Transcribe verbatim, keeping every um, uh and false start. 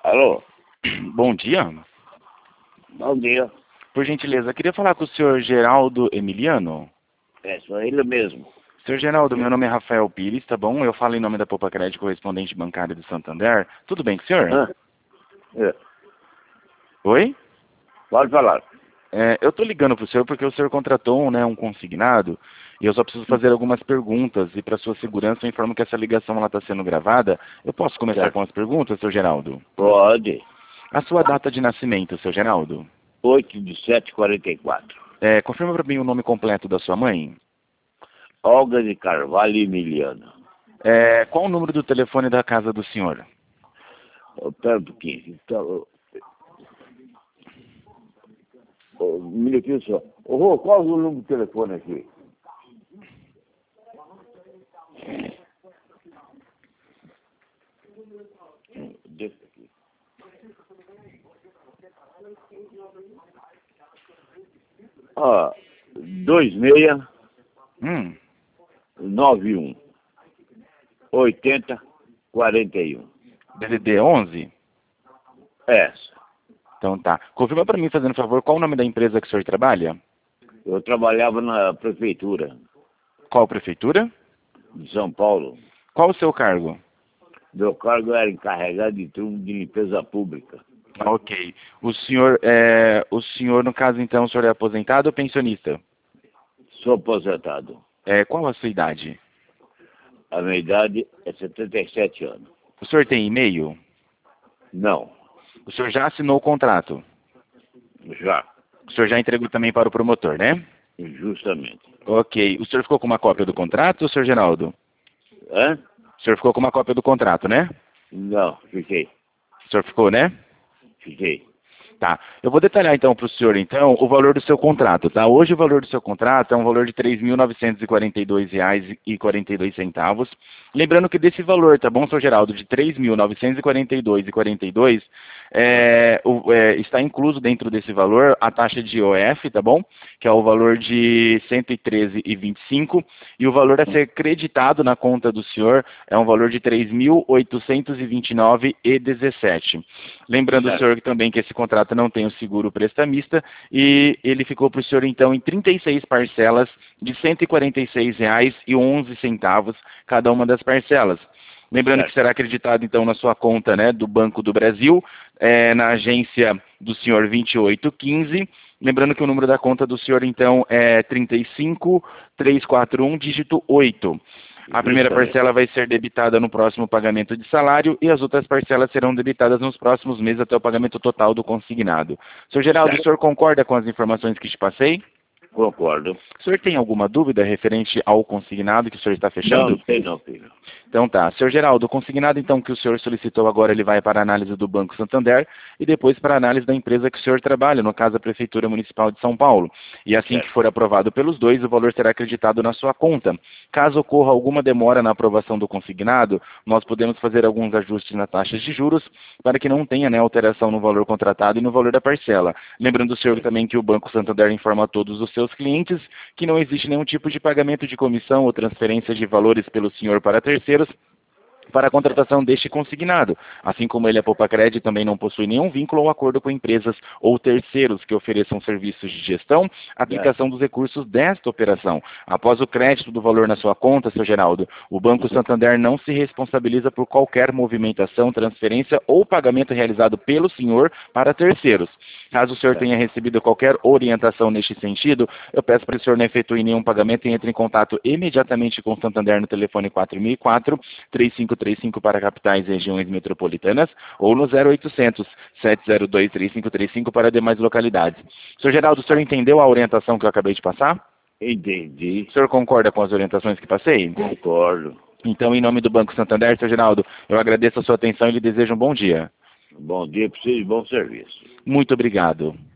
Alô? Bom dia. Bom dia. Por gentileza, queria falar com o senhor Geraldo Emiliano. É, sou ele mesmo. Senhor Geraldo, meu nome é Rafael Pires, tá bom? Eu falo em nome da Poupa Crédito, correspondente bancário do Santander. Tudo bem com o senhor? Hã? É. Oi? Pode falar. É, eu tô ligando pro senhor porque o senhor contratou, né, um consignado e eu só preciso fazer algumas perguntas e para sua segurança eu informo que essa ligação ela está sendo gravada. Eu posso começar Certo. com as perguntas, senhor Geraldo? Pode. A sua data de nascimento, senhor Geraldo? oito de sete de quarenta e quatro. É, confirma para mim o nome completo da sua mãe. Olga de Carvalho Emiliano. É, qual o número do telefone da casa do senhor? Oh, pera um pouquinho. Então, oh, um minutinho só. Ô, Rô, qual é o número do telefone aqui? Hum, Deixa aqui. Ó, dois seis Hum, nove um oitenta quarenta e um. D D D onze? Essa. Então tá. Confirma para mim, fazendo favor, qual o nome da empresa que o senhor trabalha? Eu trabalhava na prefeitura Qual prefeitura? de São Paulo. Qual o seu cargo? Meu cargo era encarregado de turno de limpeza pública. Ah, ok. O senhor, é, o senhor, no caso, então, o senhor é aposentado ou pensionista? Sou aposentado. É, qual a sua idade? A minha idade é setenta e sete anos. O senhor tem e-mail? Não, O senhor já assinou o contrato? já, O senhor já entregou também para o promotor, né? justamente. Ok. O senhor ficou com uma cópia do contrato, senhor Geraldo? Hã? O senhor ficou com uma cópia do contrato, né? Não, fiquei, O senhor ficou, né? fiquei. Tá. Eu vou detalhar então para o senhor, então, o valor do seu contrato, tá? Hoje o valor do seu contrato é um valor de três mil novecentos e quarenta e dois reais e quarenta e dois centavos. Lembrando que desse valor, tá bom, senhor Geraldo, de três mil novecentos e quarenta e dois reais e quarenta e dois centavos, é, o, é, está incluso dentro desse valor a taxa de I O F, tá bom? Que é o valor de cento e treze reais e vinte e cinco centavos, e o valor a ser creditado na conta do senhor é um valor de três mil oitocentos e vinte e nove reais e dezessete centavos. Lembrando, Certo. senhor, que também que esse contrato não tem o seguro prestamista e ele ficou para o senhor, então, em trinta e seis parcelas de cento e quarenta e seis reais e onze centavos cada uma das parcelas. Lembrando Certo. que será acreditado, então, na sua conta, né, do Banco do Brasil, é, na agência do senhor vinte e oito quinze. Lembrando que o número da conta do senhor, então, é trinta e cinco, trezentos e quarenta e um, dígito oito. A primeira Justamente. parcela vai ser debitada no próximo pagamento de salário e as outras parcelas serão debitadas nos próximos meses até o pagamento total do consignado. senhor Geraldo, Certo. o senhor concorda com as informações que te passei? Concordo. O senhor tem alguma dúvida referente ao consignado que o senhor está fechando? Não, não sei não, filho. Então tá. senhor Geraldo, o consignado então que o senhor solicitou agora, ele vai para a análise do Banco Santander e depois para a análise da empresa que o senhor trabalha, no caso a Prefeitura Municipal de São Paulo. E assim Certo. que for aprovado pelos dois, o valor será acreditado na sua conta. Caso ocorra alguma demora na aprovação do consignado, nós podemos fazer alguns ajustes nas taxas de juros para que não tenha, né, alteração no valor contratado e no valor da parcela. Lembrando o senhor também que o Banco Santander informa a todos os seus clientes que não existe nenhum tipo de pagamento de comissão ou transferência de valores pelo senhor para terceiros para a contratação deste consignado. Assim como ele, a Poupa Crédito, também não possui nenhum vínculo ou acordo com empresas ou terceiros que ofereçam serviços de gestão, aplicação dos recursos desta operação. Após o crédito do valor na sua conta, seu Geraldo, o Banco Santander não se responsabiliza por qualquer movimentação, transferência ou pagamento realizado pelo senhor para terceiros. Caso o senhor tenha recebido qualquer orientação neste sentido, eu peço para que o senhor não efetue nenhum pagamento e entre em contato imediatamente com o Santander no telefone quatro mil e quatro, três cinco três cinco para capitais e regiões metropolitanas ou no zero oitocentos, sete zero dois, três cinco três cinco para demais localidades. senhor Geraldo, o senhor entendeu a orientação que eu acabei de passar? Entendi. O senhor concorda com as orientações que passei? Concordo. Então, em nome do Banco Santander, senhor Geraldo, eu agradeço a sua atenção e lhe desejo um bom dia. Bom dia para vocês e bom serviço. Muito obrigado.